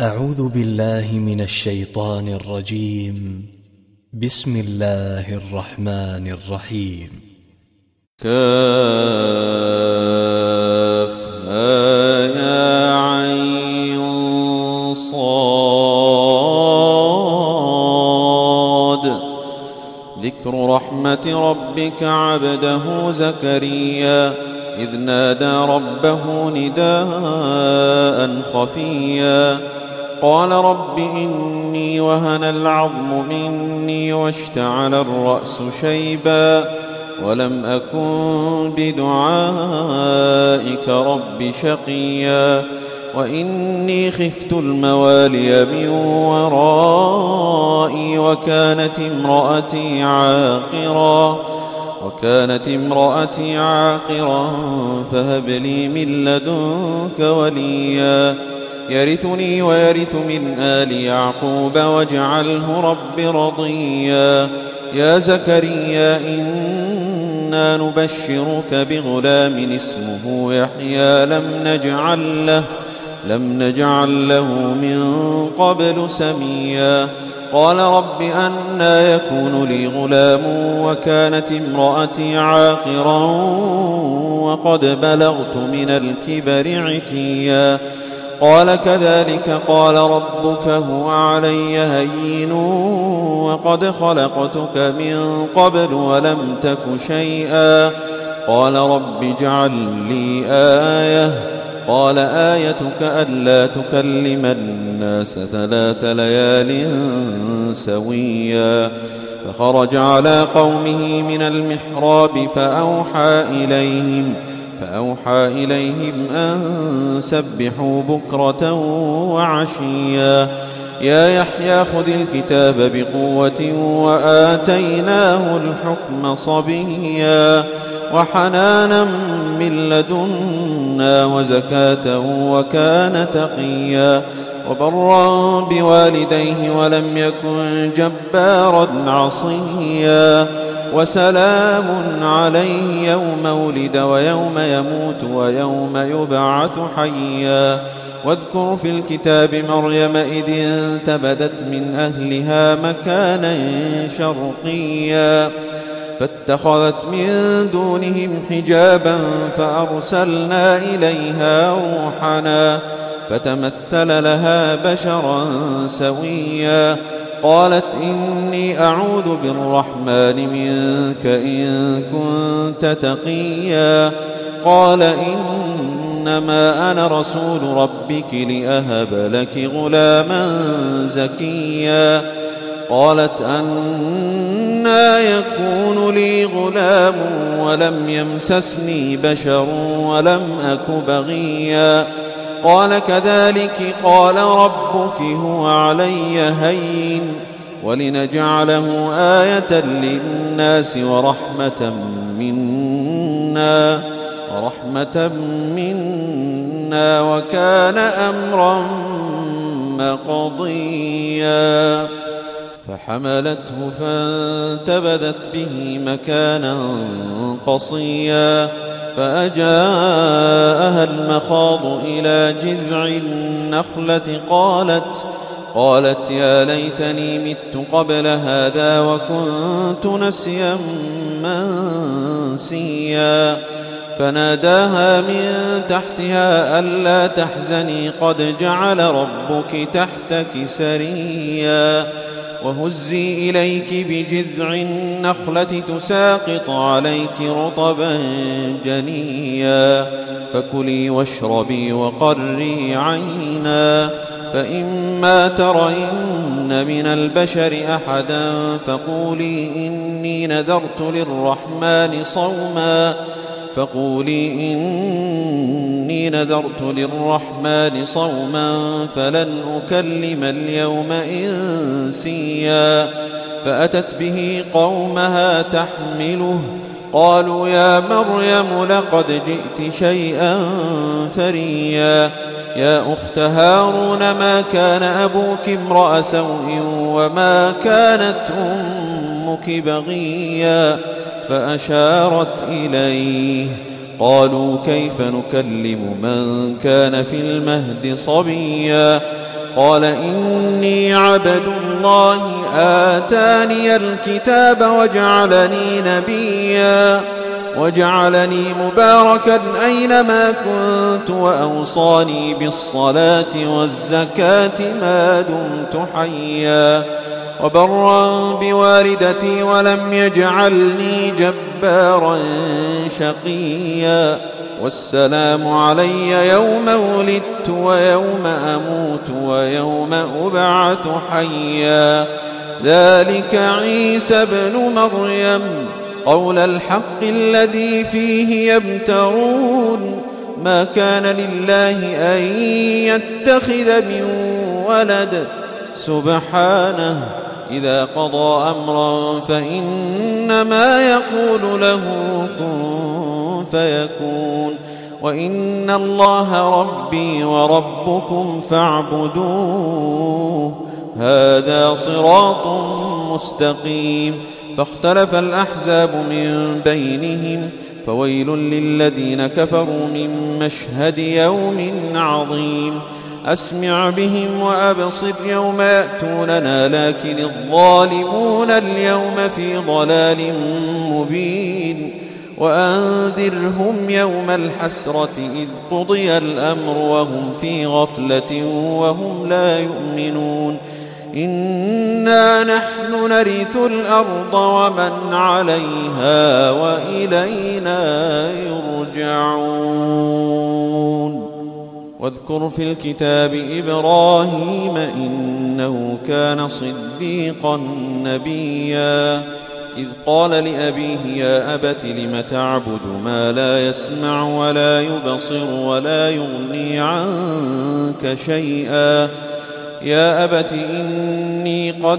أعوذ بالله من الشيطان الرجيم. بسم الله الرحمن الرحيم. كافها يا عين صاد. ذكر رحمة ربك عبده زكريا إذ نادى ربه نداء خفيا قال رب إني وهن العظم مني واشتعل الرأس شيبا ولم أكن بدعائك رب شقيا وإني خفت الموالي من ورائي وكانت امرأتي عاقرا فهب لي من لدنك وليا يرثني ويرث من آل يعقوب واجعله رب رضيا يا زكريا إنا نبشرك بغلام اسمه يحيى لم نجعل له من قبل سميا قال رب أنى يكون لي غلام وكانت امرأتي عاقرا وقد بلغت من الكبر عتيا قال كذلك قال ربك هو علي هين وقد خلقتك من قبل ولم تك شيئا قال رب اجعل لي آية قال آيتك ألا تكلم الناس 3 ليال سويا فخرج على قومه من المحراب فأوحى إليهم أن سبحوا بكرة وعشيا يا يحيى خذ الكتاب بقوة وآتيناه الحكم صبيا وحنانا من لدنا وزكاة وكان تقيا وبرا بوالديه ولم يكن جبارا عصيا وسلام عليه يوم ولد ويوم يموت ويوم يبعث حيا واذكر في الكتاب مريم إذ انتبذت من أهلها مكانا شرقيا فاتخذت من دونهم حجابا فأرسلنا إليها روحنا فتمثل لها بشرا سويا قالت إني أعوذ بالرحمن منك إن كنت تقيا قال إنما أنا رسول ربك لأهب لك غلاما زكيا قالت أنى يكون لي غلام ولم يمسسني بشر ولم أك بغيا قال كذلك قال ربك هو علي هين ولنجعله آية للناس ورحمة منا وكان أمرا مقضيا فحملته فانتبذت به مكانا قصيا فأجاءها المخاض إلى جذع النخلة قالت يا ليتني مت قبل هذا وكنت نسيا منسيا فناداها من تحتها ألا تحزني قد جعل ربك تحتك سريا وهزي إليك بجذع النخلة تساقط عليك رطبا جنيا فكلي واشربي وقري عينا فإما ترين من البشر أحدا فقولي إني نذرت للرحمن صوما فلن أكلم اليوم إنسيا فأتت به قومها تحمله قالوا يا مريم لقد جئت شيئا فريا يا أخت هارون ما كان أبوك امرأ سوء وما كانت أمك بغيا فأشارت إليه قالوا كيف نكلم من كان في المهد صبيا قال إني عبد الله آتاني الكتاب وجعلني نبيا وجعلني مباركا أينما كنت وأوصاني بالصلاة والزكاة ما دمت حيا وبرا بوالدتي ولم يجعلني جبارا شقيا والسلام علي يوم ولدت ويوم أموت ويوم أبعث حيا ذلك عيسى ابن مريم قول الحق الذي فيه يمترون ما كان لله أن يتخذ من ولد سبحانه إذا قضى أمرا فإنما يقول له كن فيكون وإن الله ربي وربكم فاعبدوه هذا صراط مستقيم فاختلف الأحزاب من بينهم فويل للذين كفروا من مشهد يوم عظيم أسمع بهم وأبصر يوم يأتوننا لكن الظالمون اليوم في ضلال مبين وأنذرهم يوم الحسرة إذ قضي الأمر وهم في غفلة وهم لا يؤمنون إنا نحن نرث الأرض ومن عليها وإلينا يرجعون واذكر في الكتاب إبراهيم إنه كان صديقا نبيا إذ قال لأبيه يا أبت لم تعبد ما لا يسمع ولا يبصر ولا يغني عنك شيئا يا أبت إني قد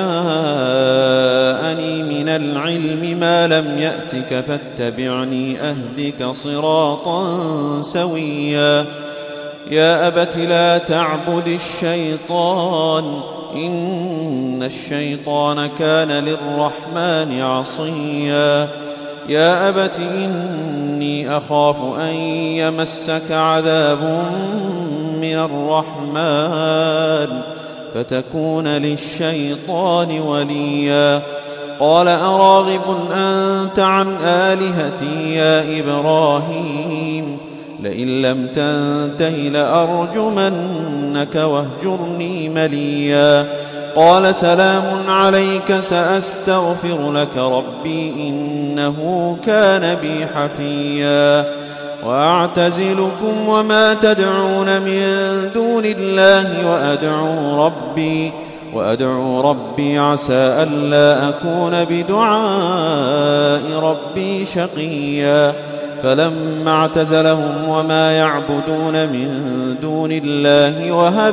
جاءني من العلم ما لم يأتك فاتبعني أهدك صراطا سويا يا أبت لا تعبد الشيطان إن الشيطان كان للرحمن عصيا يا أبت إني أخاف أن يمسك عذاب من الرحمن فتكون للشيطان وليا قال أراغب أنت عن آلهتي يا إبراهيم لئن لم تنته لأرجمنك واهجرني مليا قال سلام عليك سأستغفر لك ربي إنه كان بي حفيا وأعتزلكم وما تدعون من دون الله وأدعو ربي عسى ألا أكون بدعاء ربي شقيا فلما اعتزلهم وما يعبدون من دون الله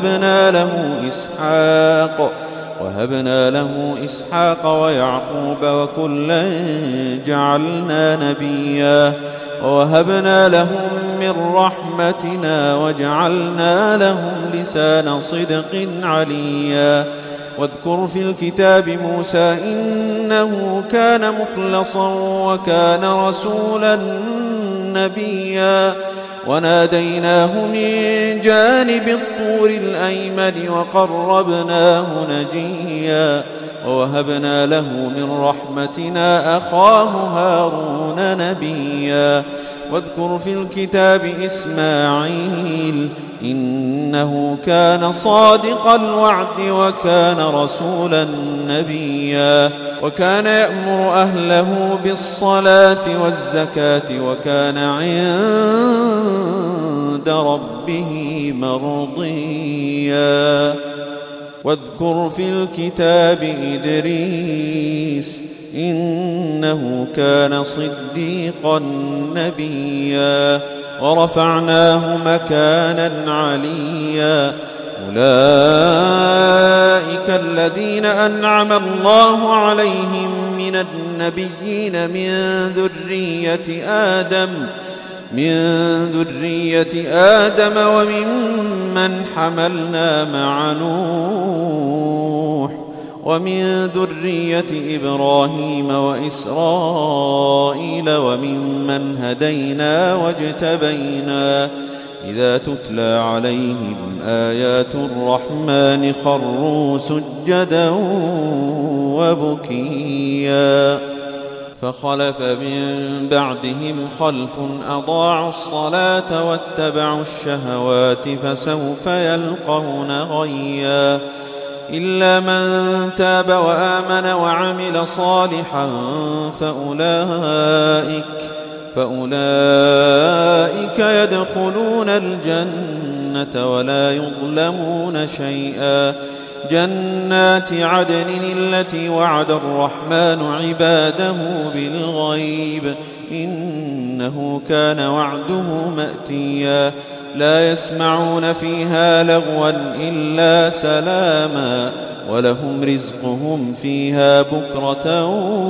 وهبنا له إسحاق ويعقوب وكلا جعلنا نبيا ووهبنا لهم من رحمتنا وجعلنا لهم لسان صدق عليا واذكر في الكتاب موسى إنه كان مخلصا وكان رسولا نبيا وناديناه من جانب الطور الأيمن وقربناه نجيا ووهبنا له من رحمتنا أخاه هارون نبيا واذكر في الكتاب إسماعيل إنه كان صادق الوعد وكان رسولا نبيا وكان يأمر أهله بالصلاة والزكاة وكان عند ربه مرضيا واذكر في الكتاب إدريس إنه كان صديقا نبيا ورفعناه مكانا عليا أولئك الذين أنعم الله عليهم من النبيين من ذرية آدم وممن حملنا مع نوح ومن ذرية إبراهيم وإسرائيل وممن هدينا واجتبينا إذا تتلى عليهم آيات الرحمن خروا سجدا وبكيا فخلف من بعدهم خلف أضاعوا الصلاة واتبعوا الشهوات فسوف يلقون غيا إلا من تاب وآمن وعمل صالحا فأولئك يدخلون الجنة ولا يظلمون شيئا جنات عدن التي وعد الرحمن عباده بالغيب إنه كان وعده مأتيا لا يسمعون فيها لغوا إلا سلاما ولهم رزقهم فيها بكرة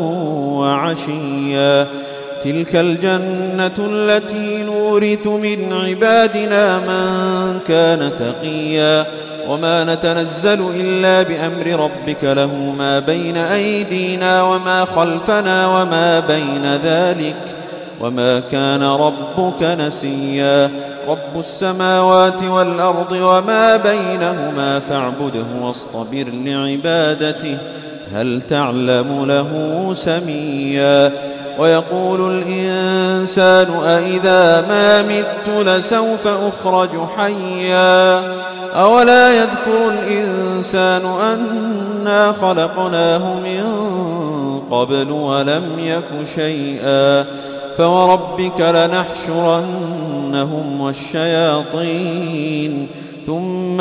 وعشيا تلك الجنة التي نورث من عبادنا من كان تقيا وما نتنزل إلا بأمر ربك له ما بين أيدينا وما خلفنا وما بين ذلك وما كان ربك نسيا رب السماوات والأرض وما بينهما فاعبده واصطبر لعبادته هل تعلم له سميا ويقول الإنسان أإذا ما مت لسوف أخرج حيا أولا يذكر الإنسان أنا خلقناه من قبل ولم يك شيئا فوربك لنحشرنهم والشياطين ثم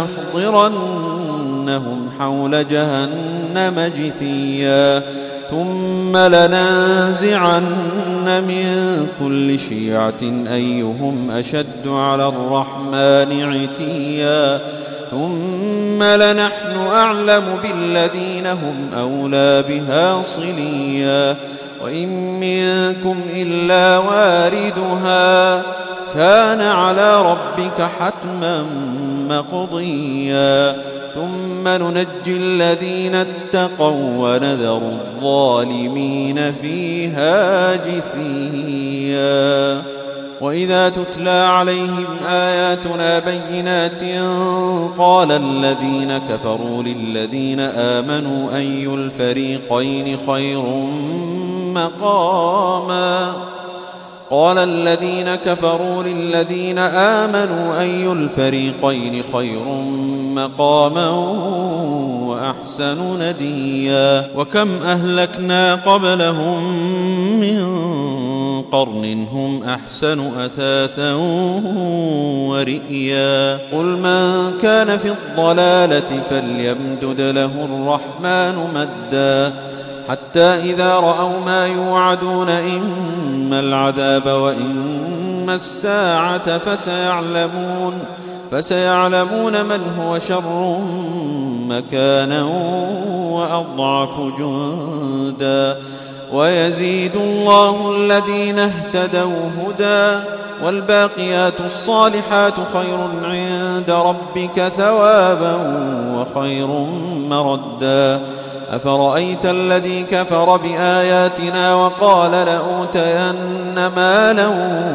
لنحضرنهم حول جهنم جثيا ثم لننزعن من كل شيعة أيهم أشد على الرحمن عتيا ثم لنحن أعلم بالذين هم أولى بها صليا وإن منكم إلا واردها كان على ربك حتما مقضيا ثم ننجي الذين اتقوا ونذر الظالمين فيها جثيا وإذا تتلى عليهم آياتنا بينات قال الذين كفروا للذين آمنوا أي الفريقين خير مقاما قال الذين كفروا للذين آمنوا أي الفريقين خير مقاما وأحسن نديا وكم أهلكنا قبلهم من قرن هم أحسن أثاثا ورئيا قل من كان في الضلالة فليمدد له الرحمن مدا حتى إذا رأوا ما يوعدون إما العذاب وإما الساعة فسيعلمون من هو شر مكانا وأضعف جندا ويزيد الله الذين اهتدوا هدى والباقيات الصالحات خير عند ربك ثوابا وخير مردا أفرأيت الذي كفر بآياتنا وقال لأوتين مالا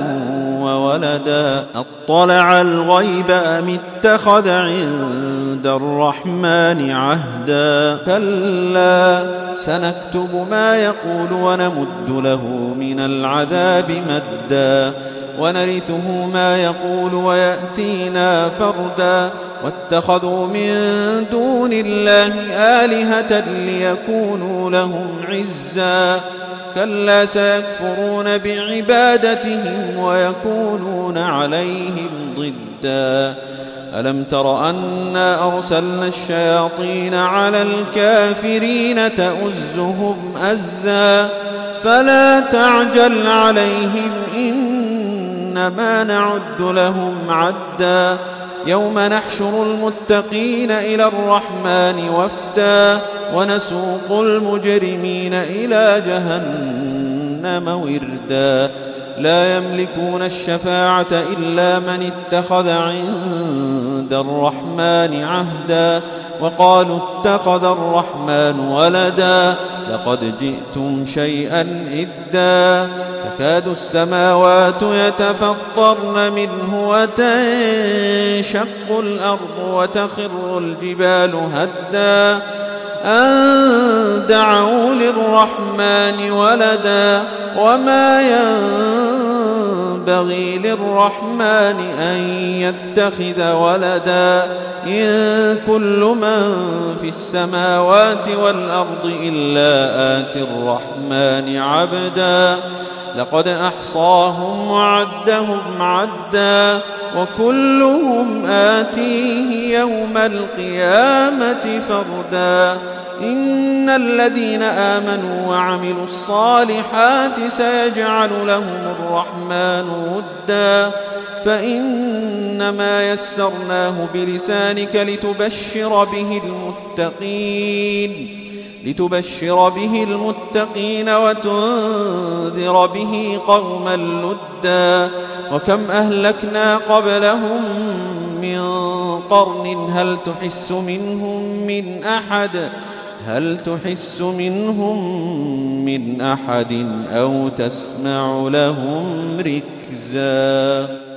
وولدا أطلع الغيب أم اتخذ عند الرحمن عهدا كلا سنكتب ما يقول ونمد له من العذاب مدا ونرثه ما يقول ويأتينا فردا واتخذوا من دون الله آلهة ليكونوا لهم عزا كلا سيكفرون بعبادتهم ويكونون عليهم ضدا ألم تر أنا أرسلنا الشياطين على الكافرين تؤزهم أزا فلا تعجل عليهم إنما نعد لهم عدا يوم نحشر المتقين إلى الرحمن وفدا ونسوق المجرمين إلى جهنم وردا لا يملكون الشفاعة إلا من اتخذ عند الرحمن عهدا وقالوا اتخذ الرحمن ولدا لقد جئتم شيئا إدا تكاد السماوات يتفطرن منه وتنشق الأرض وتخر الجبال هدا أن دعوا للرحمن ولدا وما ينبغي للرحمن أن يتخذ ولدا إن كل من في السماوات والأرض إلا آتي الرحمن عبدا لقد أحصاهم وعدهم عدا وكلهم آتيه يوم القيامة فردا إن الذين آمنوا وعملوا الصالحات سيجعل لهم الرحمن ودا فإنما يسرناه بلسانك لتبشر به المتقين وتنذر به قوما لدا وكم أهلكنا قبلهم من قرن هل تحس منهم من أحد أو تسمع لهم ركزا.